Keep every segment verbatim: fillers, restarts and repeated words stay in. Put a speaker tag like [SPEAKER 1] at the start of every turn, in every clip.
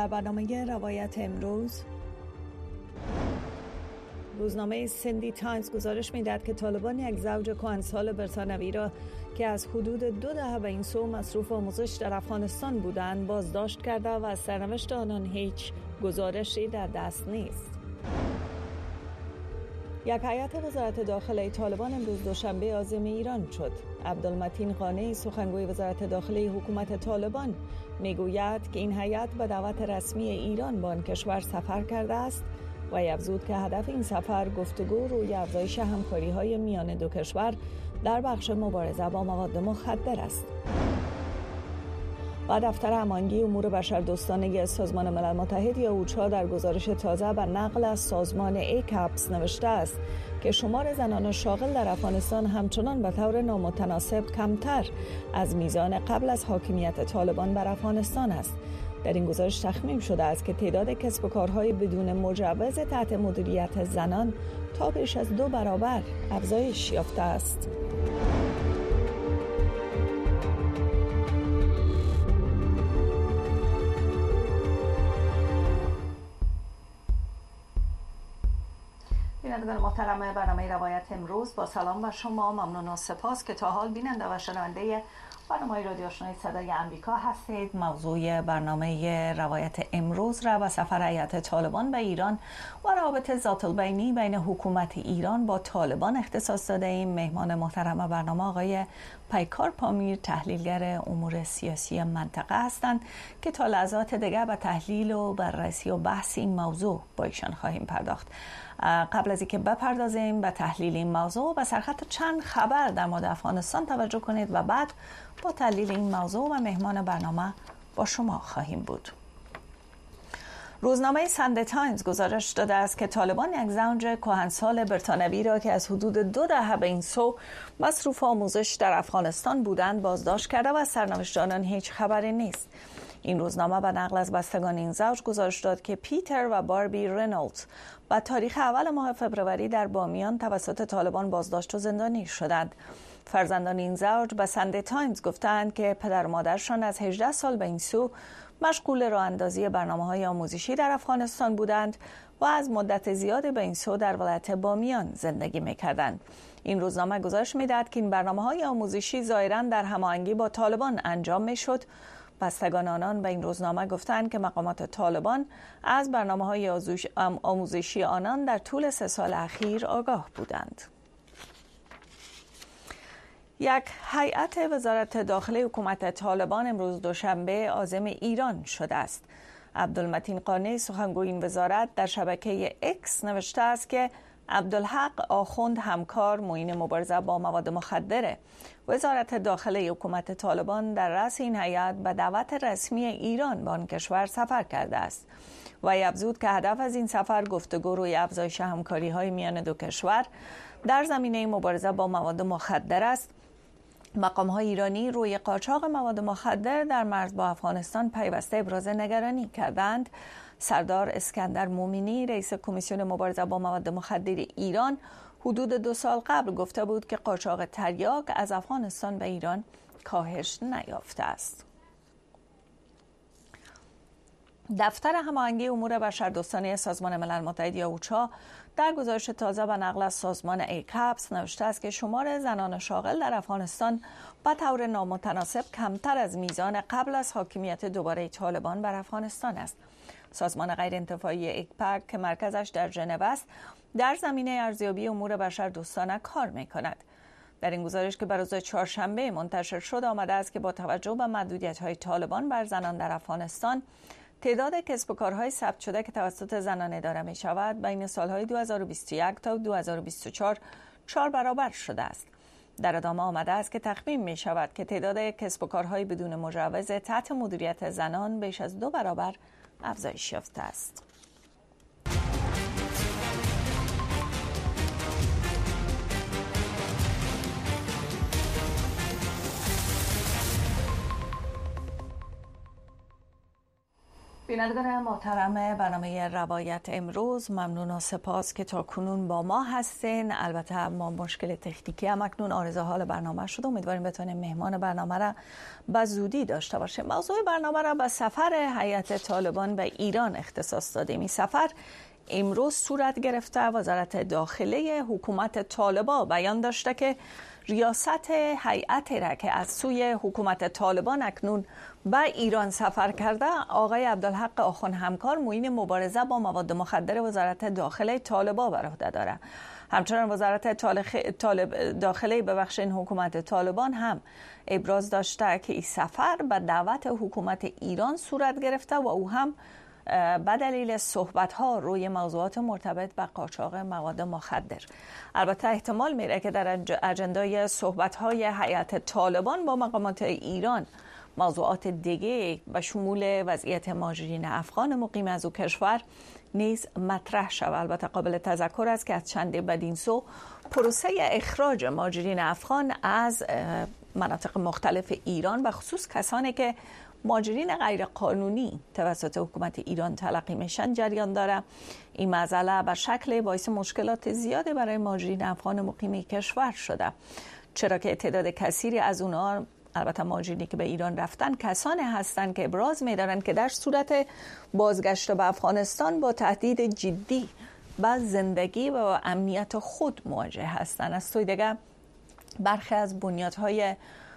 [SPEAKER 1] برنامه روایت امروز. روزنامه سندی تایمز گزارش می‌دهد که طالبان یک زوج کهنسال بریتانیایی را که از حدود دو دهه به این سو مصروف آموزش در افغانستان بودند بازداشت کرده و از سرنوشت آنان هیچ گزارشی در دست نیست. یک هیئت وزارت داخله طالبان امروز دوشنبه عازم ایران شد. عبدالمتین قانعی سخنگوی وزارت داخله حکومت طالبان میگوید که این هیئت به دعوت رسمی ایران به آن کشور سفر کرده است و افزود که هدف این سفر گفتگو روی افزایش همکاری‌های میان دو کشور در بخش مبارزه با مواد مخدر است. و دفتر هماهنگی امور بشردوستانه سازمان ملل متحد یا اوچا در گزارش تازه بر نقل از سازمان ایکپس نوشته است که شمار زنان شاغل در افغانستان همچنان به طور نامتناسب کمتر از میزان قبل از حاکمیت طالبان بر افغانستان است. در این گزارش تخمین شده است که تعداد کسب و کارهای بدون مجوز تحت مدیریت زنان تا بیش از دو برابر افزایش یافته است. بینندگان محترم برنامه روایت امروز، با سلام و شما، ممنون و سپاس که تا حال بیننده و شنونده برنامه رادیو آشنای صدای آمریکا هستید. موضوع برنامه روایت امروز را و سفر هیئت طالبان به ایران و روابط ذات البینی بین حکومت ایران با طالبان اختصاص داده ایم. مهمان محترم برنامه آقای پیکار پامیر، تحلیلگر امور سیاسی منطقه هستند که تا لحظات دیگر به تحلیل و بررسی و بحث این موضوع با ایشان خواهیم پرداخت. قبل از اینکه بپردازیم به تحلیل این موضوع و سرخط چند خبر در مورد افغانستان توجه کنید و بعد با تحلیل این موضوع و مهمان برنامه با شما خواهیم بود. روزنامه سندی تایمز گزارش داده است که طالبان یک زوج کهنسال بریتانیایی را که از حدود دو دهه به این سو مصروف آموزش در افغانستان بودند بازداشت کرده و از سرنوشت آنان هیچ خبری نیست. این روزنامه به نقل از بستگان این زوج گزارش داد که پیتر و باربی رینولدز با تاریخ اول ماه فوریه در بامیان توسط طالبان بازداشت و زندانی شدند. فرزندان این زوج به سندی تایمز گفتند که پدر و مادرشان از هجده سال به این سو مشغول راه اندازی برنامه‌های آموزشی در افغانستان بودند و از مدت زیادی به این سو در ولایت بامیان زندگی می‌کردند. این روزنامه گزارش می‌دهد که این برنامه‌های آموزشی ظاهراً در هماهنگی با طالبان انجام می‌شد. بستگان آنان به این روزنامه گفتند که مقامات طالبان از برنامه‌های آموزشی آنان در طول سه سال اخیر آگاه بودند. یک هیئت وزارت داخله حکومت طالبان امروز دوشنبه عازم ایران شده است. عبدالمتین قانعی سخنگوی این وزارت در شبکه اکس نوشته است که عبدالحق آخوند همکار معین مبارزه با مواد مخدر وزارت داخله حکومت طالبان در رأس این هیئت به دعوت رسمی ایران به آن کشور سفر کرده است و افزود که هدف از این سفر گفتگو روی افزایش همکاری‌های میان دو کشور در زمینه مبارزه با مواد مخدر است. مقام‌های ایرانی روی قاچاق مواد مخدر در مرز با افغانستان پیوسته ابراز نگرانی کردند. سردار اسکندر مومنی رئیس کمیسیون مبارزه با مواد مخدر ایران حدود دو سال قبل گفته بود که قاچاق تریاک از افغانستان به ایران کاهش نیافته است. دفتر هماهنگی امور بشردوستانه سازمان ملل متحد یا اوچا در گزارش تازه و نقل از سازمان ایکپس نوشته است که شمار زنان شاغل در افغانستان به طور نامتناسب کمتر از میزان قبل از حاکمیت دوباره طالبان بر افغانستان است. سازمان غیرانتفاعی ایکپک که مرکزش در ژنو است در زمینه ارزیابی امور بشردوستانه کار می‌کند. در این گزارش که بر روز چهارشنبه منتشر شد آمده است که با توجه به محدودیت‌های طالبان بر زنان در افغانستان تعداد کسب و کارهای ثبت شده که توسط زنان اداره می شود بین سالهای دو هزار و بیست و یک تا دو هزار و بیست و چهار چهار برابر شده است. در ادامه آمده است که تخمین می شود که تعداد کسب و کارهای بدون مجوز تحت مدیریت زنان بیش از دو برابر افزایش یافته است. بینندگان محترم برنامه روایت امروز، ممنون و سپاس که تا کنون با ما هستین. البته ما مشکل تکنیکی هم اکنون آرزو حال برنامه شد. امیدواریم بتونیم مهمان برنامه را به زودی داشته باشیم. موضوع برنامه را به سفر هیئت طالبان به ایران اختصاص دادیم. این سفر امروز صورت گرفته. وزارت داخله حکومت طالبان بیان داشته که ریاست هیئت را که از سوی حکومت طالبان اکنون به ایران سفر کرده آقای عبدالحق آخوند همکار معین مبارزه با مواد مخدر وزارت داخله طالبان بر عهده دارد. همچنان وزارت طالب داخله ببخشید حکومت طالبان هم ابراز داشته که این سفر به دعوت حکومت ایران صورت گرفته و او هم به دلیل صحبت‌ها روی موضوعات مرتبط به قاچاق مواد مخدر. البته احتمال میره که در اجندای صحبت‌های هیئت طالبان با مقامات ایران موضوعات دیگه به شمول وضعیت مهاجرین افغان مقیم از او کشور نیز مطرح شود. البته قابل تذکر است که از چند بدین سو پروسه اخراج مهاجرین افغان از مناطق مختلف ایران و خصوص کسانی که مهاجرین غیر قانونی توسط حکومت ایران تلقی میشن جریان داره. این مسئله به شکل باعث مشکلات زیاده برای مهاجرین افغان مقیم کشور شده، چرا که تعداد کثیری از اونها، البته مهاجرینی که به ایران رفتن، کسانی هستند که ابراز می‌دارند که در صورت بازگشت به افغانستان با تهدید جدی به زندگی و امنیت خود مواجه هستند. از سوی دیگر برخی از بنیادهای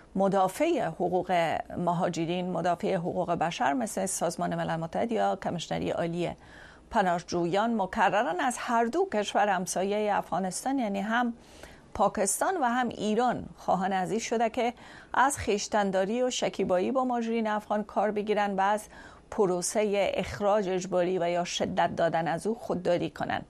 [SPEAKER 1] مدافع حقوق مهاجرین، مدافع حقوق بشر مثل سازمان ملل متحد یا کمیشنری عالی پناهجویان مکرراً از هر دو کشور همسایه افغانستان یعنی هم پاکستان و هم ایران خواهان از این شده که از خویشتن‌داری و شکیبایی با مهاجرین افغان کار بگیرن و از پروسه اخراج اجباری و یا شدت دادن از او خودداری کنند.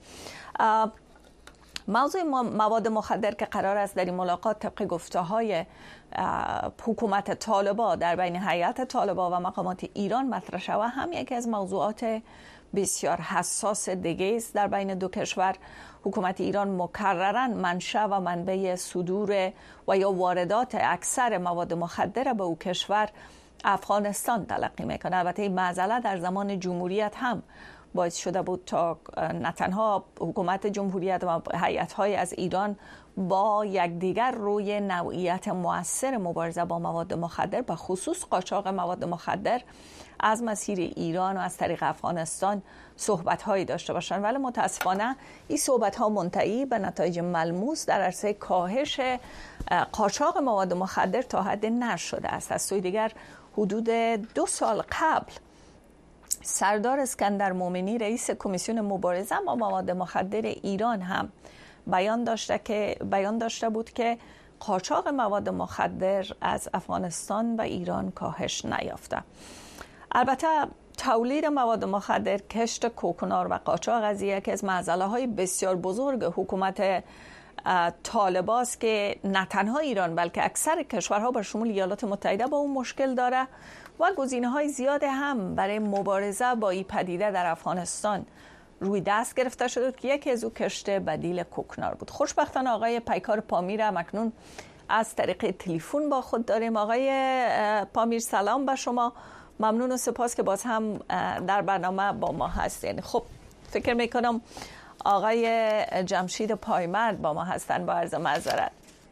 [SPEAKER 1] موضوع مواد مخدر که قرار است در این ملاقات طبق گفته‌های حکومت طالبان در بین هیئت طالبان و مقامات ایران مطرح شود هم یکی از موضوعات بسیار حساس دیگه است در بین دو کشور. حکومت ایران مکرراً منشأ و منبع صدور و یا واردات اکثر مواد مخدر به او کشور افغانستان تلقی میکنه. البته این مسئله در زمان جمهوریت هم باعث شده بود تا نه تنها حکومت جمهوریت و هیئت‌های از ایران با یکدیگر روی نوعیت مؤثر مبارزه با مواد مخدر به خصوص قاچاق مواد مخدر از مسیر ایران و از طریق افغانستان صحبت‌هایی داشته باشند، ولی متاسفانه این صحبت‌ها منتهی به نتایج ملموس در عرصه کاهش قاچاق مواد مخدر تا حد نشده است. از سوی دیگر حدود دو سال قبل سردار اسکندر مومنی رئیس کمیسیون مبارزه با مواد مخدر ایران هم بیان داشته که بیان داشته بود که قاچاق مواد مخدر از افغانستان و ایران کاهش نیافته. البته تولید مواد مخدر، کشت کوکنار و قاچاق از یکی از مسئله‌های بسیار بزرگ حکومت طالبان است که نه تنها ایران بلکه اکثر کشورها به شمول ایالات متحده با اون مشکل داره و گزینه‌های زیاد هم برای مبارزه با این پدیده در افغانستان روی دست گرفته شده که یکی از او کشت بدیل کوکنار بود. خوشبختانه آقای پیکار پامیر هم اکنون از طریق تلفن با خود داریم. آقای پامیر سلام به شما، ممنون و سپاس که باز هم در برنامه با ما هستین. خب فکر میکنم آقای جمشید پایمرد با ما هستن، با عرض معذرت،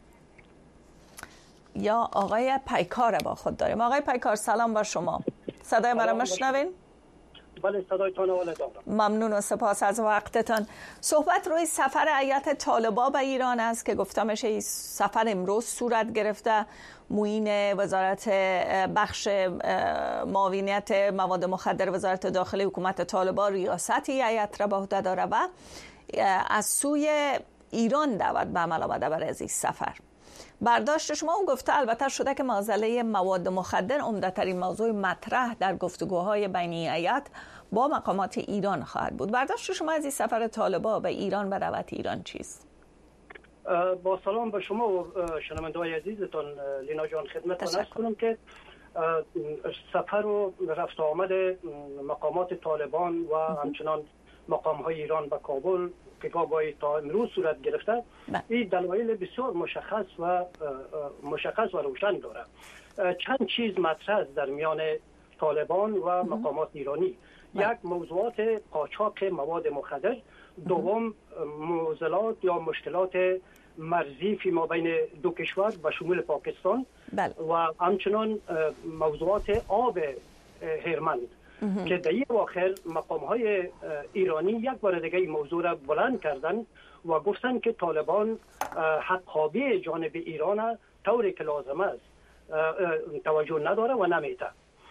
[SPEAKER 1] یا آقای پیکار با خود داریم. آقای پیکار سلام با شما، صدای مرا میشنوین؟
[SPEAKER 2] بله صدایتان اول دارم.
[SPEAKER 1] ممنون و سپاس از وقتتان. صحبت روی سفر هیئت طالبان به ایران است که گفتم میشه سفر امروز صورت گرفته. معین وزارت بخش معاونیت مواد مخدر وزارت داخله حکومت طالبان ریاستی هیئت را به عهده داره و از سوی ایران دعوت به عمل آمده برای این سفر. برداشت شما اون گفته البته شده که مسئله مواد مخدر عمده‌ترین موضوع مطرح در گفتگوهای بین هیئت با مقامات ایران خواهد بود. برداشت شما از این سفر طالبان به ایران و دعوت ایران چیست؟
[SPEAKER 2] با سلام به شما و شنونده‌های عزیزتان لینا جان، خدمتتان عرض کنم که سفر و رفت آمد مقامات طالبان و همچنان مقام‌های ایران به کابل که گاهی تا امروز صورت گرفته، این دلایل بسیار مشخص و مشخص و روشن داره. چند چیز مطرح در میان طالبان و مقامات ایرانی. یک موضوعات قاچاق مواد مخدر، دوم معضلات یا مشکلات مرزی فی ما بین دو کشور و شمول پاکستان
[SPEAKER 1] بله.
[SPEAKER 2] و همچنان موضوعات آب هرمند که در این واقع مقام های ایرانی یک بار دیگه این موضوع را بلند کردن و گفتن که طالبان حقابی جانب ایران طوری که لازم است توجه نداره و نمیده.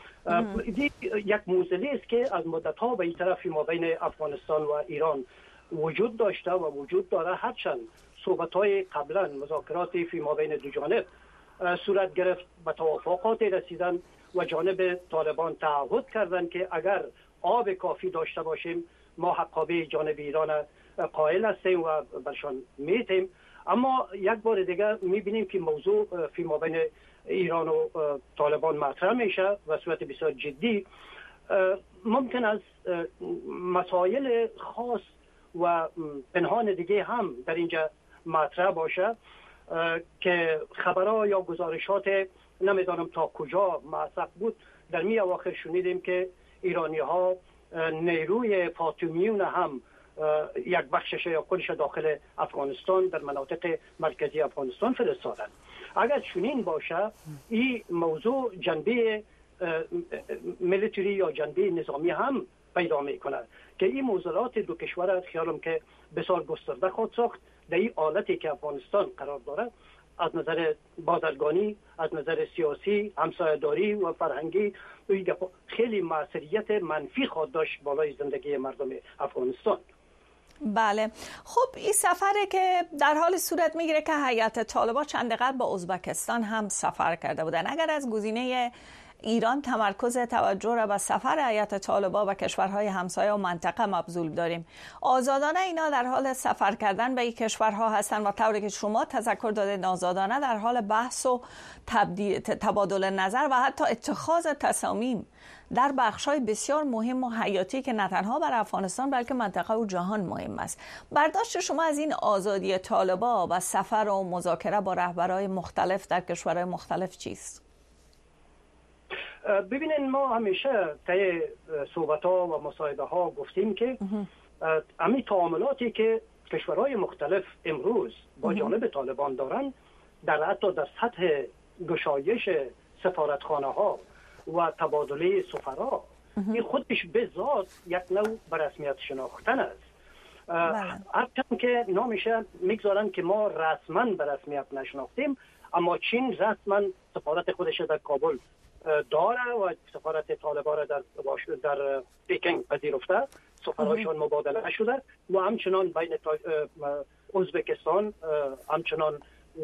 [SPEAKER 2] یک موضوعی است که از مدت ها به این طرف ما بین افغانستان و ایران وجود داشته و وجود داره، هرچند صحبت های قبلا مذاکراتی فی ما بین دو جانب صورت گرفت، به توافقات رسیدن و جانب طالبان تعهد کردن که اگر آب کافی داشته باشیم ما حقابه جانب ایران قائل هستیم و برشان میتیم. اما یک بار دیگه میبینیم که موضوع فی ما بین ایران و طالبان مطرح میشه و صورت بسیار جدی. ممکن است مسائل خاص و پنهان دیگه هم در اینجا مطرح باشه که خبرها یا گزارشات نمیدانم تا کجا موثق بود. در می اواخر شنیدیم که ایرانی ها نیروی فاطمیون هم یک بخشش یا کلش داخل افغانستان در مناطق مرکزی افغانستان فرستادند. اگر چنین باشه این موضوع جنبه ملیتری یا جنبه نظامی هم پیدا میکنه که این موضوعات دو کشور خیالم که بسیار گسترده خواهد ساخت. در این حالتی که افغانستان قرار داره از نظر بازرگانی، از نظر سیاسی، همسایه‌داری و فرهنگی خیلی موثریت منفی خواهد داشت بالای زندگی مردم افغانستان.
[SPEAKER 1] بله، خب این سفره که در حال صورت میگیره که هیئت طالبان چند قبل با ازبکستان هم سفر کرده بودن. اگر از گزینه ایران تمرکز توجه را به سفر هیئت طالبان و کشورهای همسایه و منطقه مبذول داریم، آزادانه اینا در حال سفر کردن به این کشورها هستن و طوری که شما تذکر دادید آزادانه در حال بحث و تبادل نظر و حتی اتخاذ تصامیم در بخش‌های بسیار مهم و حیاتی که نه تنها برای افغانستان بلکه منطقه و جهان مهم است. برداشت شما از این آزادی طالبان و سفر و مذاکره با رهبران مختلف در کشورهای مختلف چیست؟
[SPEAKER 2] ببینین، ما همیشه طی صحبت‌ها و مصاحبه‌ها گفتیم که همین تعاملاتی که کشورهای مختلف امروز با جانب طالبان دارن در حتی در سطح گشایش سفارتخانه‌ها و تبادله سفرا، این خودش به ذات یک نوع به رسمیت شناختن است. هرچند که نامشه میگذارن که ما رسما به رسمیت نشناختیم، اما چین رسما سفارت خودش در کابل داره و سفارت طالبان را در در پکینگ پذیرفته، سفرهاشون مبادله شده و همچنان بین ازبکستان، همچنان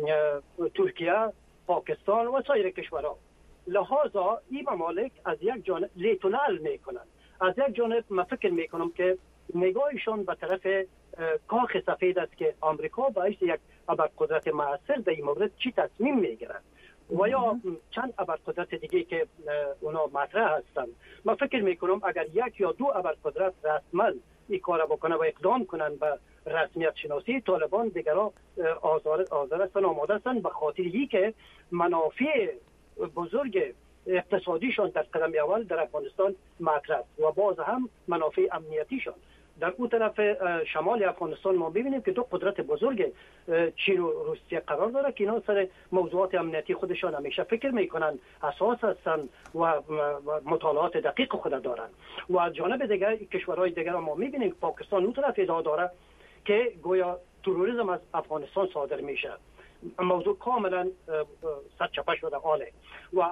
[SPEAKER 2] ترکیه، پاکستان و سایر کشورها. لحاظا این ممالک از یک جانب لیتونل میکنن، از یک جانب من فکر میکنم که نگاهشان به طرف کاخ سفید است که آمریکا باعث یک ابرقدرت موثر در این مورد چی تصمیم میگیرد و یا چند ابرقدرت دیگه که اونا مطرح هستند. من فکر میکنم اگر یک یا دو ابرقدرت رسما این کار بکنه و اقدام کنن به رسمیت شناسی طالبان، دیگرها آزار آزار هستن، آماده هستن به خاطر اینکه که منافع بزرگ اقتصادیشان در قدم اول در افغانستان مطرح و باز هم منافع امنیتیشان. در اون طرف شمال افغانستان ما ببینیم که دو قدرت بزرگ چین و روسیه قرار داره که اینا سر موضوعات امنیتی خودشان همیشه فکر میکنن، حساس هستن و مطالعات دقیق خود دارن. و از جانب دیگر کشورهای دیگر ما میبینیم که پاکستان اون طرف ادعا داره که گویا تروریسم از افغانستان صادر میشه. موضوع کاملا سرچپه شده حاله و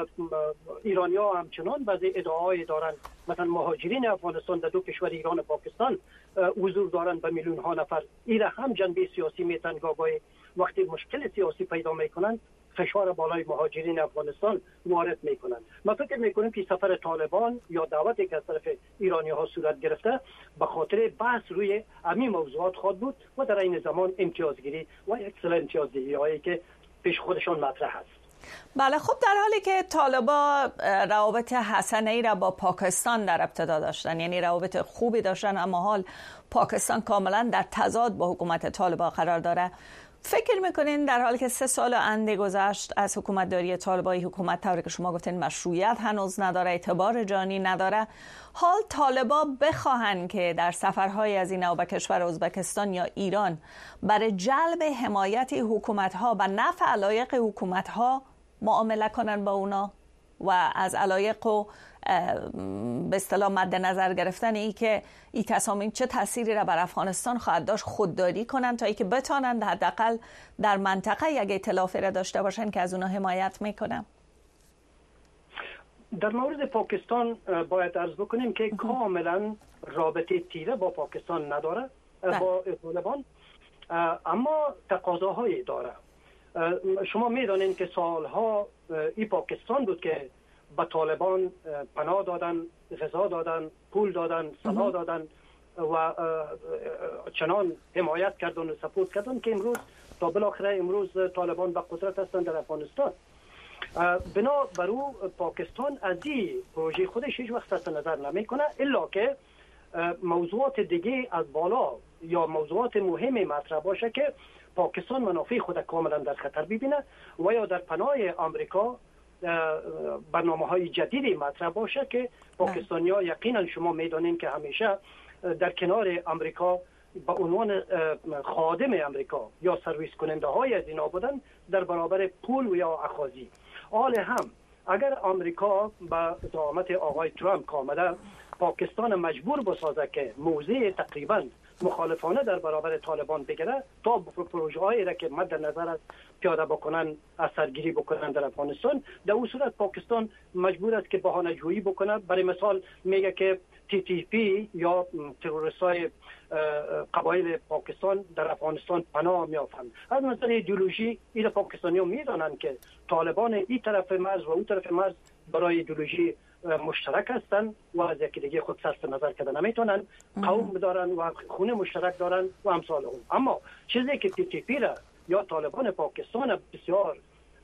[SPEAKER 2] ایرانی ها همچنان بعضی ادعای دارن، مثلا مهاجرین افغانستان در دو کشور ایران و پاکستان حضور دارن به میلیون ها نفر. این هم جنبه سیاسی میتن گاهی وقتی مشکل سیاسی پیدا میکنن فشار بالای مهاجرین افغانستان وارد میکنن. من فکر میکنم که سفر طالبان یا دعوتی که از طرف ایرانی ها صورت گرفته به خاطر بحث روی همین موضوعات خود بود و در این زمان امتیازگیری و اکثر امتیازگیری هایی که پیش خودشان مطرح است.
[SPEAKER 1] بله، خب در حالی که طالبان روابط حسنه‌ای را با پاکستان در ابتدا داشتن، یعنی روابط خوبی داشتن، اما حال پاکستان کاملا در تضاد با حکومت طالبان قرار داره، فکر میکنین در حالی که سه سال انده گذشت از حکومت داری طالبان، حکومت طوری که شما گفتین مشروعیت هنوز نداره، اعتبار جانی نداره، حال طالبا بخواهن که در سفرهای از این نوع به کشور ازبکستان یا ایران برای جلب حمایت حکومت‌ها و نفع علایق حکومت‌ها معامله کنن با اونا و از علایق و به اصطلاح مد نظر گرفتن ای که این تصامیم چه تأثیری را بر افغانستان خواهد داشت خودداری کنن تا ای که بتانند حداقل در منطقه یک ائتلافی را داشته باشن که از اونا حمایت میکنن؟
[SPEAKER 2] در مورد پاکستان باید عرض بکنیم که کاملا رابطه تیره با پاکستان نداره با طالبان، اما تقاضاهایی داره. شما میدانید که سالها این پاکستان بود که به طالبان پناه دادن، غذا دادن، پول دادن، سلاح دادن و چنان حمایت کردن و سپورت کردن که امروز تا بالاخره امروز طالبان به قدرت هستند در افغانستان. بنا بر او پاکستان از این پروژه خودش هیچ وقت صرف نظر نمیکنه الا که موضوعات دیگه از بالا یا موضوعات مهمی مطرح باشه که پاکستان منافع خود کاملا در خطر ببینه و یا در پناه آمریکا برنامه های جدیدی مطرح باشه که پاکستانی‌ها یقینا شما میدانین که همیشه در کنار آمریکا با عنوان خادم آمریکا یا سرویس کننده های از اینا بودن در برابر پول و یا اخاذی. حال هم اگر آمریکا با زعامت آقای ترامپ آمده پاکستان مجبور بسازه که موضع تقریبا مخالفانه در برابر طالبان بگیره تا پروژه هایی را که مد نظر است پیاده بکنن، اثرگیری بکنن در افغانستان، در اون صورت پاکستان مجبور است که بهانه جویی بکنه. برای مثال میگه که تی تی پی یا تروریست های قبایل پاکستان در افغانستان پناه میافند. از نظر ایدئولوژی این پاکستانی ها میدانند که طالبان این طرف مرز و اون طرف مرز برای ایدئولوژی مشترک هستن و از یکی دیگه خود صرف نظر کردن نمیتونن، قوم دارن و خونه مشترک دارن و امثال هم. اما چیزی که تی تی پی را یا طالبان پاکستان بسیار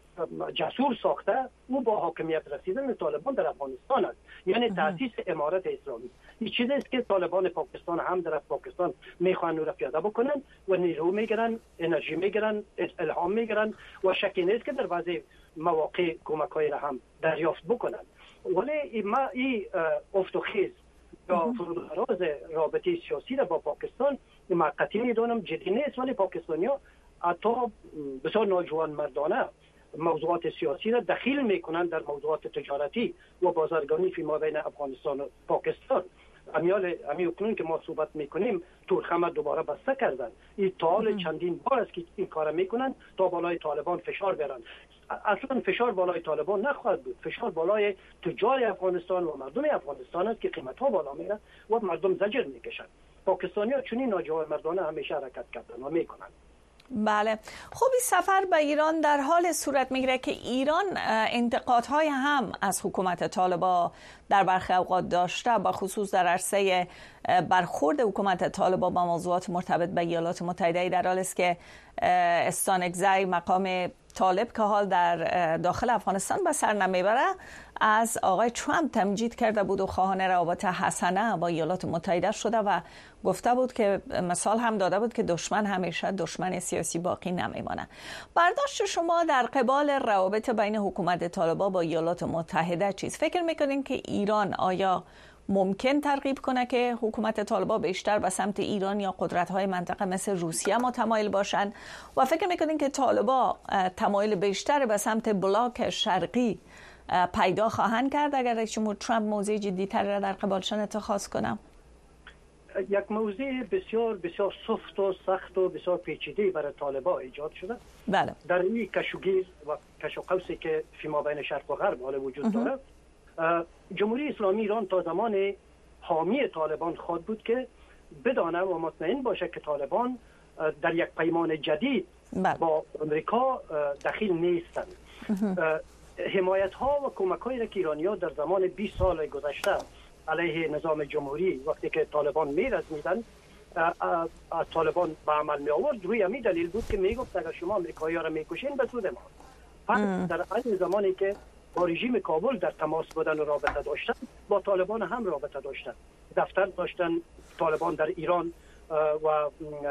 [SPEAKER 2] جسور ساخته او با حاکمیت رسیدن طالبان در افغانستان است، یعنی تاسیس امارت اسلامی. این چیزی است که طالبان پاکستان هم در پاکستان میخوان رو پیاده بکنن و نیرو میگیرن، انرژی میگیرن، الهام میگیرن و شکی نیست که در بعضی مواقع کمک‌های را هم دریافت بکنن. ولی ما این افت و خیز یا فرودراز رابطه سیاسی را با پاکستان موقتی میدونم جدی نیست، ولی پاکستانی‌ها حتی بسیار ناجوان مردانه موضوعات سیاسی را دخیل میکنند در موضوعات تجارتی و بازرگانی فی ما بین افغانستان و پاکستان. امیال امی اکنون که ما صحبت میکنیم تورخم دوباره بسته کردن. این تا چندین بار است که این کار میکنن تا بالای طالبان فشار بیارن. اصلا فشار بالای طالبان نخواهد بود، فشار بالای تجار افغانستان و مردم افغانستان است که قیمت ها بالا میره و مردم زجر میکشن. پاکستانی ها چنین ناجوان مردانه همیشه حرکت کردن و میکنن.
[SPEAKER 1] بله، خب این سفر به ایران در حال صورت میگیره که ایران انتقادهای هم از حکومت طالبان در برخی اوقات داشته، با خصوص در عرصه برخورد حکومت طالبان با موضوعات مرتبط به ایالات متحده، در حالی است که استانکزی مقام طالب که حال در داخل افغانستان به سر نمیبره از آقای ترامپ تمجید کرده بود و خواهان روابط حسنه با ایالات متحده شده و گفته بود که مثال هم داده بود که دشمن همیشه دشمن سیاسی باقی نمیمانه. برداشت شما در قبال روابط بین حکومت طالبان با ایالات متحده چیز فکر میکنین که ایران آیا ممکن ترغیب کنه که حکومت طالبان بیشتر به سمت ایران یا قدرت‌های منطقه مثل روسیه متمایل باشن و فکر میکنین که طالبان تمایل بیشتر به سمت بلاک شرقی پیدا خواهند کرد اگر رئیس جمهور ترامپ موضع جدی‌تر را در قبالشان اتخاذ کنه؟
[SPEAKER 2] یک موضوع بسیار بسیار سخت و سخت و بسیار پیچیده برای طالبان ایجاد شده.
[SPEAKER 1] بله.
[SPEAKER 2] در این کشوگیر و کشوقوسی که فیما بین شرق و غرب حال وجود داره، جمهوری اسلامی ایران تا زمان حامی طالبان خواهد بود که بدانه و مطمئن باشه که طالبان در یک پیمان جدید بله. با امریکا دخیل نیستند. حمایت ها و کمک هایی را که ایرانی ها در زمان بیست سال گذشته علیه نظام جمهوری وقتی که طالبان میرزمیدن از طالبان به عمل می آورد، روی همین دلیل بود که میگفت اگر شما امریکایی ها را میکشین به سود ما. پس در این زمانی که با رژیم کابل در تماس بودن و رابطه داشتن، با طالبان هم رابطه داشتن، دفتر داشتن طالبان در ایران و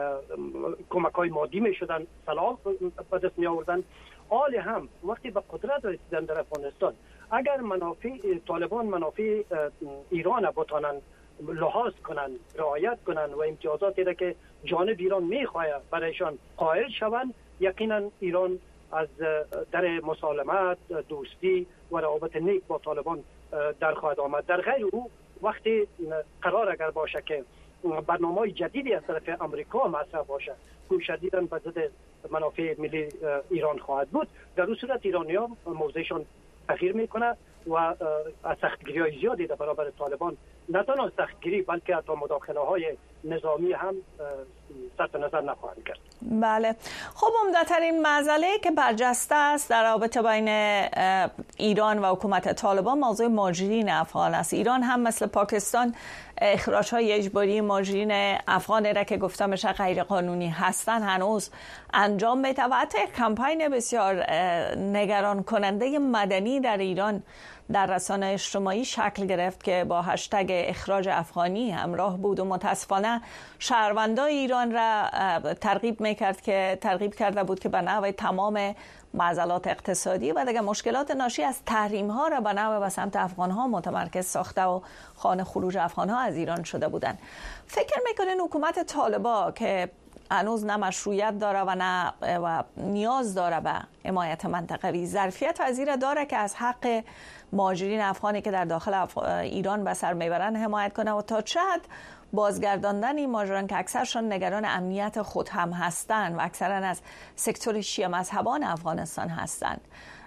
[SPEAKER 2] کمک های مادی می شدن، سلاح به دست می آوردن. حال هم وقتی به قدرت رسیدن در افغانستان، اگر منافع طالبان منافع ایران بتانند لحاظ کنند، رعایت کنند و امتیازاتی را که جانب ایران میخواهد برایشان قائل شوند، یقینا ایران از در مسالمت، دوستی و روابط نیک با طالبان در خواهد آمد. در غیر او وقتی قرار اگر باشه که برنامه جدیدی از طرف امریکا مطرح باشه که شدیداً به ضد منافع ملی ایران خواهد بود، در اون صورت ایرانی‌ها موضعشان تغییر میکنه و از سختگیری های زیادی در برابر طالبان، نه تنها سختگیری بلکه حتی مداخله های نظامی هم صرف نظر نخواهند کرد.
[SPEAKER 1] بله. خب عمده‌ترین مسئله که برجسته است در رابطه بین ایران و حکومت طالبان موضوع مهاجرین افغان است. ایران هم مثل پاکستان اخراج‌های اجباری مهاجرین افغان را که گفته میشه غیر قانونی هستند هنوز انجام میده و حتی کمپین بسیار نگران کننده مدنی در ایران در رسانه اجتماعی شکل گرفت که با هشتگ اخراج افغانی همراه بود و متاسفانه شهروندان ایران را ترغیب میکرد که ترغیب کرده بود که به نحو تمام معضلات اقتصادی و دیگه مشکلات ناشی از تحریم ها را به نحو به سمت افغان ها متمرکز ساخته و خانه خروج افغان ها از ایران شده بودند. فکر میکنین حکومت طالبان که هنوز نه مشروعیت داره و نه و نیاز داره به حمایت منطقوی، ظرفیت وزیر داره که از حق مهاجرین افغانی که در داخل اف... ایران به سر میبرن حمایت کنه و تا چه حد بازگرداندن این مهاجران که اکثرشان نگران امنیت خود هم هستند و اکثرا از سکتور شیعه مذهبان افغانستان هستند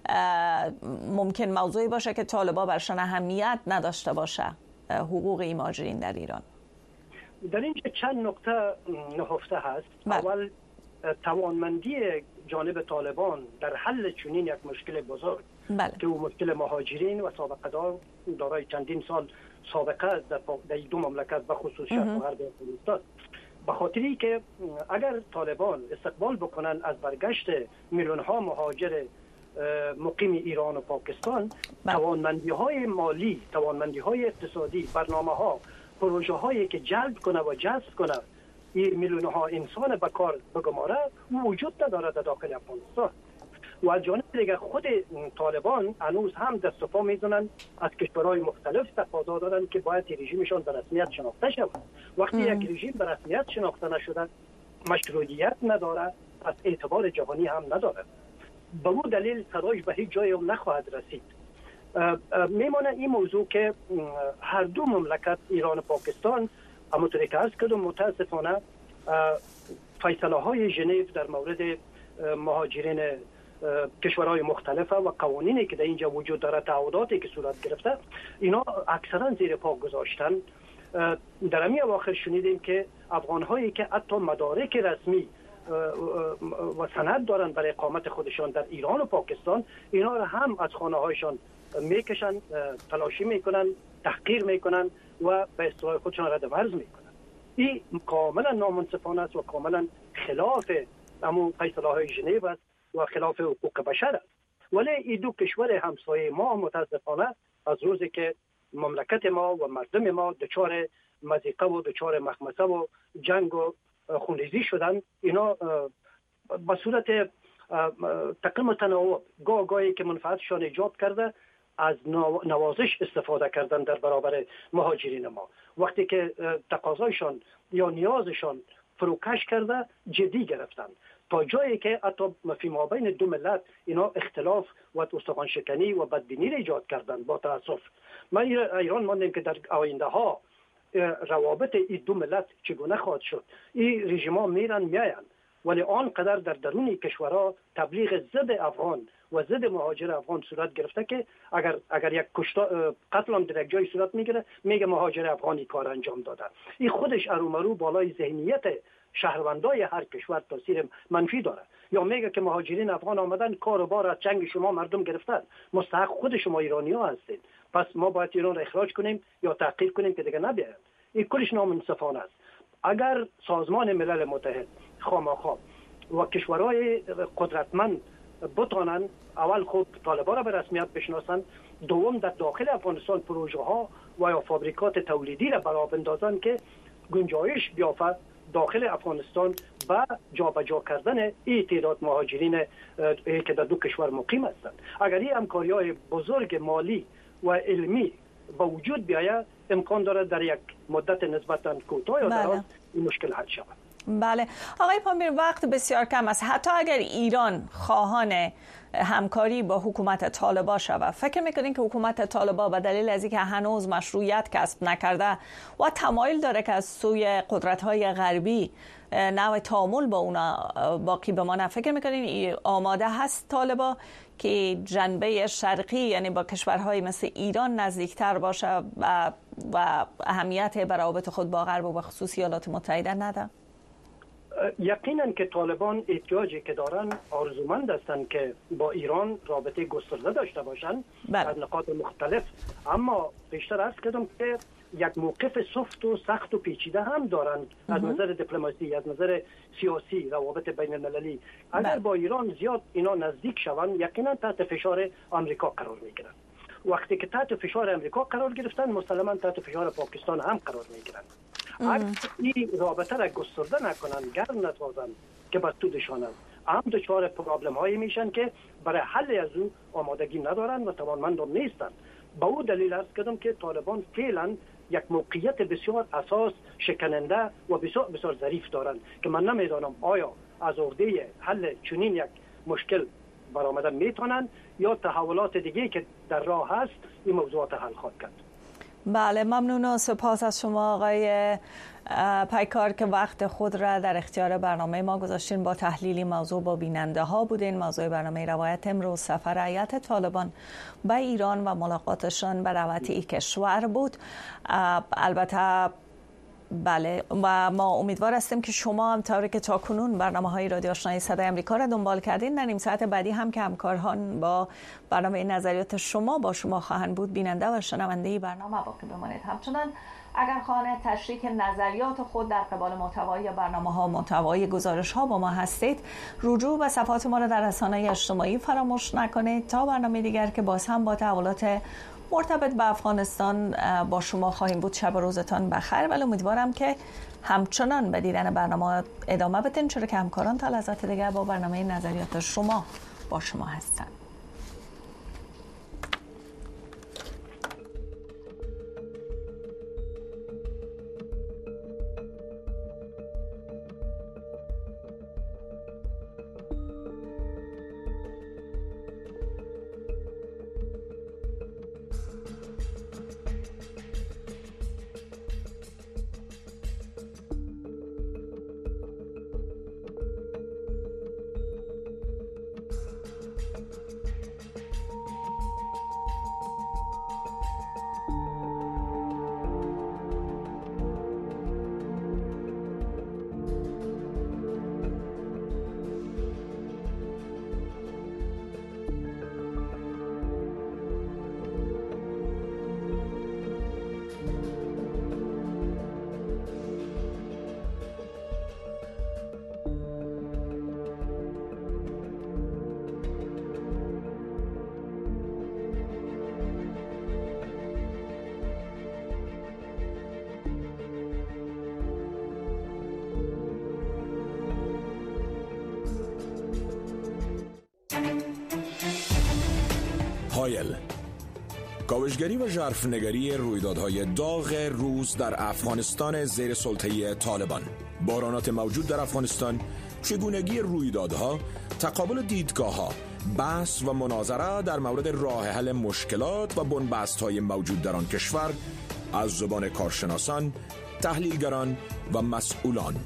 [SPEAKER 1] ممکن موضوعی باشه که طالبان برشان اهمیت نداشته باشه حقوق این مهاجرین در ایران؟
[SPEAKER 2] در اینجا چند نکته نهفته هست. بله. اول توانمندی جانب طالبان در حل چنین یک مشکل بزرگ، بله. که او مشکل مهاجرین و سابقه دار دارای چندین سال سابقه است در, در دو مملکت به خصوص شرق و غرب افغانستان. به خاطری که اگر طالبان استقبال بکنن از برگشت میلیون ها مهاجر مقیم ایران و پاکستان، بله. توانمندی های مالی، توانمندی های اقتصادی، برنامه ها، پروژه هایی که جلب کنه و جذب کنه این میلیون ها انسان به کار بگماره وجود نداره در داخل افغانستان. و از جانب دیگه خود طالبان هنوز هم دست و پا میزنن از کشورهای مختلف تقاضا دارن که باید رژیمشون به رسمیت شناخته شود. وقتی ام. یک رژیم به رسمیت شناخته نشده مشروعیت نداره، از اعتبار جهانی هم نداره. به اون دلیل صدایش به هیچ جایی هم نخواهد رسید. میمانه این موضوع که هر دو مملکت ایران و پاکستان همونطوری که عرض کردم متاسفانه فیصله های ژنو در مورد مهاجرین کشورهای مختلفه و قوانینی که در اینجا وجود داره، تعهداتی که صورت گرفته، اینا اکثرا زیر پا گذاشتن. در همین اواخر شنیدیم که افغان‌هایی که حتی مدارک رسمی و سند دارن برای اقامت خودشان در ایران و پاکستان، اینا را هم از خانه‌هایشان میکشن، تلاشی میکنن، تحقیر میکنن و به اصطلاح خودشان رد و عرض میکنن. این کاملا نامنصفانه است و کاملا خلاف همون فیصله های ژنو است و خلاف حقوق بشر است. ولی این دو کشور همسایه ما متاسفانه از روزی که مملکت ما و مردم ما دچار مضیقه و دچار مخمسه و جنگ و خونریزی شدن، اینا به صورت تقسیم تناوب گاه گاهی که منفعتشان ایجاد کرده از نوازش استفاده کردن در برابر مهاجرین ما. وقتی که تقاضایشان یا نیازشان فروکش کرده جدی گرفتن تا جایی که حتی فی مابین دو ملت اینا اختلاف و استخوان شکنی و بدبینی را ایجاد کردن. با تاسف ما ایران ماندیم که در آینده ها روابط این دو ملت چگونه خواهد شد. این رژیم‌ها میرن میاین، ولی آنقدر در درون کشورها تبلیغ ضد افغان و ضد مهاجر افغان صورت گرفته که اگر اگر یک کشتا قتل هم در یک جای صورت میگیره میگه مهاجر افغانی کار انجام داده. این خودش ارومرو بالای ذهنیت شهروندای هر کشور تاثیر منفی داره. یا میگه که مهاجرین افغان آمدن کار و بار از جنگ شما مردم گرفتن، مستحق خود شما ایرانی‌ها هستید، پس ما باید ایران را اخراج کنیم یا تحقیر کنیم که دیگه نبیاید. این کلش نامنصفانه است. اگر سازمان ملل متحد خامخا و کشورهای قدرتمند بتانن اول خود طالبان را به رسمیت بشناسن، دوم در داخل افغانستان پروژه ها و یا فابریکات تولیدی را برآورد بندازن که گنجایش بیافته داخل افغانستان با جابجا کردن این تعداد مهاجرین که در دو کشور مقیم هستند. اگر این همکاری‌های بزرگ مالی و علمی با وجود بیاید، امکان دارد در یک مدت نسبتاً کوتاه یا دراز این مشکل حل شود.
[SPEAKER 1] بله آقای پامیر، وقت بسیار کم است. حتی اگر ایران خواهان همکاری با حکومت طالبان شود، فکر میکنین که حکومت طالبان به دلیل از اینکه هنوز مشروعیت کسب نکرده و تمایل داره که از سوی قدرت‌های غربی نوع تعامل با اونا باقی بمانه، فکر میکنین آماده هست طالبان که جنبه شرقی یعنی با کشورهای مثل ایران نزدیکتر باشه و, و اهمیت به روابط خود با غرب و به خصوص ایالات متحده نده؟
[SPEAKER 2] یقینا که طالبان احتیاجی که دارن آرزومند هستند که با ایران رابطه گسترده داشته باشند در نقاط مختلف، اما بیشتر عرض کردم که یک موقف سفت و سخت و پیچیده هم دارند از نظر دیپلماسی، از نظر سیاسی، روابط بین المللی. اگر با ایران زیاد اینا نزدیک شوند، یقینا تحت فشار آمریکا قرار میگیرند. وقتی که تحت فشار آمریکا قرار گرفتن، مسلما تحت فشار پاکستان هم قرار میگیرند. اگر این رابطه را گسترده نکنند، گرم نتوازند که بر سودشان است، هم دچار پرابلم هایی میشن که برای حل از او آمادگی ندارند و توانمند هم نیستند. با او دلیل است کردم که طالبان فعلا یک موقعیت بسیار اساس شکننده و بسیار بسیار ظریف دارند که من نمیدانم آیا از عهده حل چنین یک مشکل برآمدن میتونند یا تحولات دیگه که در راه هست این موضوعات حل خواهد کرد.
[SPEAKER 1] بله ممنون و سپاس از شما آقای پیکار که وقت خود را در اختیار برنامه ما گذاشتین. با تحلیلی موضوع با بیننده ها بودین. موضوع برنامه روایت امروز سفر هیئت طالبان به ایران و ملاقاتشان به روابط این کشور بود. البته بله و ما امیدوار هستیم که شما هم طوری که تاکنون برنامه‌های رادیو آشنای صدای آمریکا را دنبال کردین، در نیم ساعت بعدی هم که همکاران با برنامه نظریات شما با شما خواهند بود، بیننده و شنونده برنامه باقی بمانید. همچنان اگر خواهان تشریک نظریات خود در قبال محتوای برنامه‌ها، محتوای گزارش‌ها با ما هستید، رجوع به صفحات ما را در رسانه‌های اجتماعی فراموش نکنید. تا برنامه دیگر که باز هم با تحولات مرتبط به افغانستان با شما خواهیم بود، شب و روزتان بخیر. ولی امیدوارم که همچنان به دیدن برنامه ادامه بدین، چرا که همکاران تا لحظات دیگر با برنامه نظریات شما با شما هستند.
[SPEAKER 3] هایل، کاوشگری و ژرفنگری رویدادهای داغ روز در افغانستان زیر سلطه طالبان، بحرانات موجود در افغانستان، چگونگی رویدادها، تقابل دیدگاه‌ها، بحث و مناظره در مورد راه حل مشکلات و بنبست‌های موجود در آن کشور از زبان کارشناسان، تحلیلگران و مسئولان.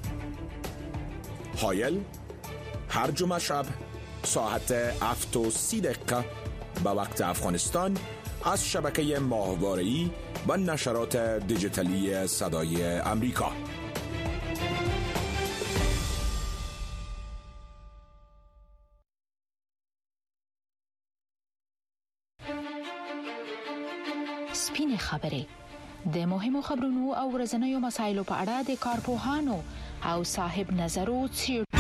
[SPEAKER 3] هایل هر جمعه شب ساعت هفت و سی دقیقه به وقت افغانستان از شبکه ماهواره‌ای و نشرات دیجیتالی صدای امریکا.
[SPEAKER 4] سپین خبرې د مهمو خبرونو او ورځنیو مسایلو په اړه د کارپوهانو او صاحب نظرو څېړنې